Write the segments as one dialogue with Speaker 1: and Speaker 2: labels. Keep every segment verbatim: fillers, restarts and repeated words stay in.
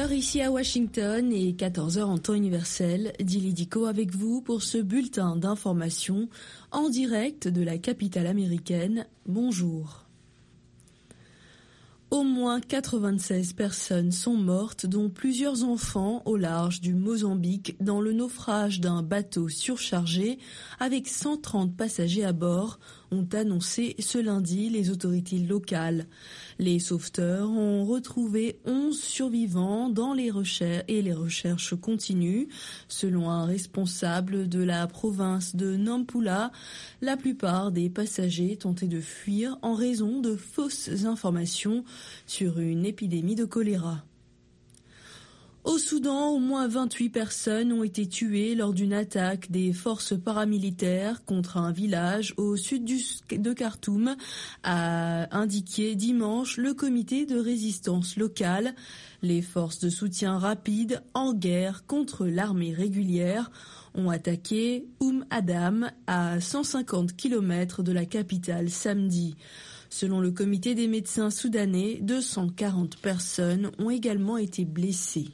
Speaker 1: heures ici à Washington et quatorze heures en temps universel. Dili Diko avec vous pour ce bulletin d'information en direct de la capitale américaine. Bonjour. Au moins quatre-vingt-seize personnes sont mortes, dont plusieurs enfants au large du Mozambique dans le naufrage d'un bateau surchargé avec cent trente passagers à bord, ont annoncé ce lundi les autorités locales. Les sauveteurs ont retrouvé onze survivants dans les recherches et les recherches continuent. Selon un responsable de la province de Nampula, la plupart des passagers tentaient de fuir en raison de fausses informations sur une épidémie de choléra. Au Soudan, au moins vingt-huit personnes ont été tuées lors d'une attaque des forces paramilitaires contre un village au sud du, de Khartoum, a indiqué dimanche le comité de résistance locale. Les forces de soutien rapide en guerre contre l'armée régulière ont attaqué Oum Adam à cent cinquante kilomètres de la capitale samedi. Selon le comité des médecins soudanais, deux cent quarante personnes ont également été blessées.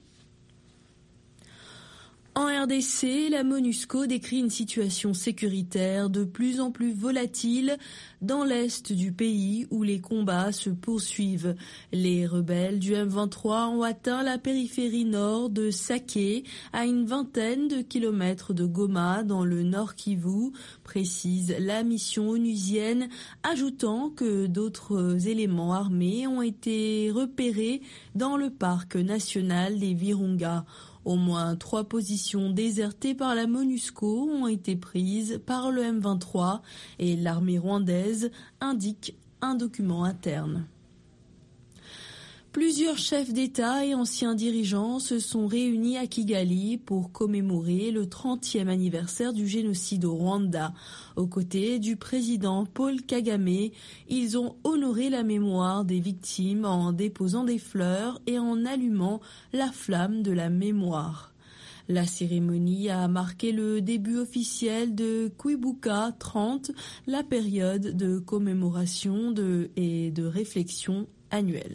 Speaker 1: En R D C, la MONUSCO décrit une situation sécuritaire de plus en plus volatile dans l'est du pays où les combats se poursuivent. Les rebelles du M vingt-trois ont atteint la périphérie nord de Saké, à une vingtaine de kilomètres de Goma, dans le Nord Kivu, précise la mission onusienne, ajoutant que d'autres éléments armés ont été repérés dans le parc national des Virunga. Au moins trois positions désertées par la MONUSCO ont été prises par le M vingt-trois et l'armée rwandaise, indique un document interne. Plusieurs chefs d'État et anciens dirigeants se sont réunis à Kigali pour commémorer le trentième anniversaire du génocide au Rwanda. Aux côtés du président Paul Kagame, ils ont honoré la mémoire des victimes en déposant des fleurs et en allumant la flamme de la mémoire. La cérémonie a marqué le début officiel de Kwibuka trente, la période de commémoration de, et de réflexion annuelle.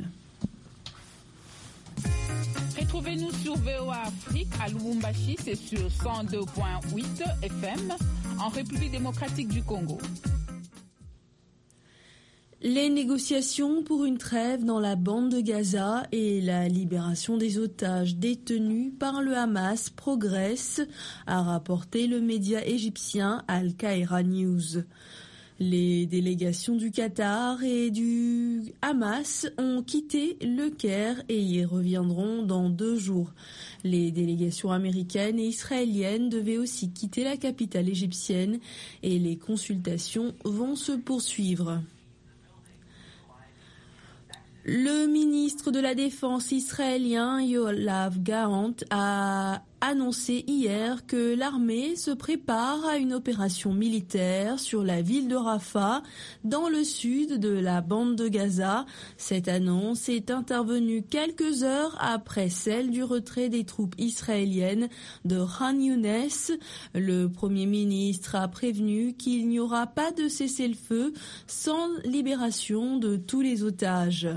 Speaker 2: Retrouvez-nous sur V O A Afrique à Lubumbashi, c'est sur cent deux point huit F M, en République démocratique du Congo.
Speaker 1: Les négociations pour une trêve dans la bande de Gaza et la libération des otages détenus par le Hamas progressent, a rapporté le média égyptien Al Kahira News. Les délégations du Qatar et du Hamas ont quitté le Caire et y reviendront dans deux jours. Les délégations américaines et israéliennes devaient aussi quitter la capitale égyptienne et les consultations vont se poursuivre. Le ministre de la Défense israélien Yoav Gallant a annoncé hier que l'armée se prépare à une opération militaire sur la ville de Rafah, dans le sud de la bande de Gaza. Cette annonce est intervenue quelques heures après celle du retrait des troupes israéliennes de Khan Younes. Le Premier ministre a prévenu qu'il n'y aura pas de cessez-le-feu sans libération de tous les otages.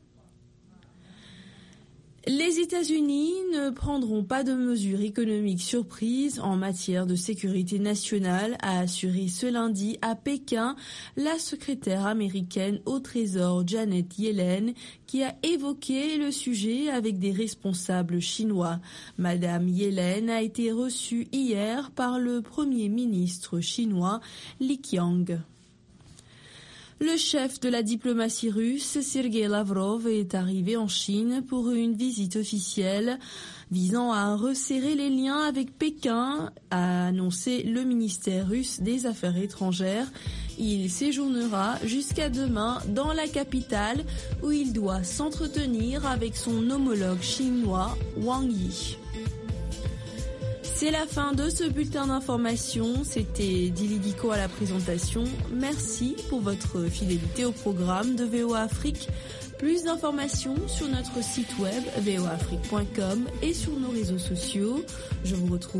Speaker 1: Les États-Unis ne prendront pas de mesures économiques surprises en matière de sécurité nationale, a assuré ce lundi à Pékin la secrétaire américaine au Trésor Janet Yellen, qui a évoqué le sujet avec des responsables chinois. Madame Yellen a été reçue hier par le Premier ministre chinois Li Qiang. Le chef de la diplomatie russe, Sergei Lavrov, est arrivé en Chine pour une visite officielle visant à resserrer les liens avec Pékin, a annoncé le ministère russe des Affaires étrangères. Il séjournera jusqu'à demain dans la capitale où il doit s'entretenir avec son homologue chinois, Wang Yi. C'est la fin de ce bulletin d'information. C'était Dili Diko à la présentation. Merci pour votre fidélité au programme de V O A Afrique. Plus d'informations sur notre site web v o afrique point com et sur nos réseaux sociaux. Je vous retrouve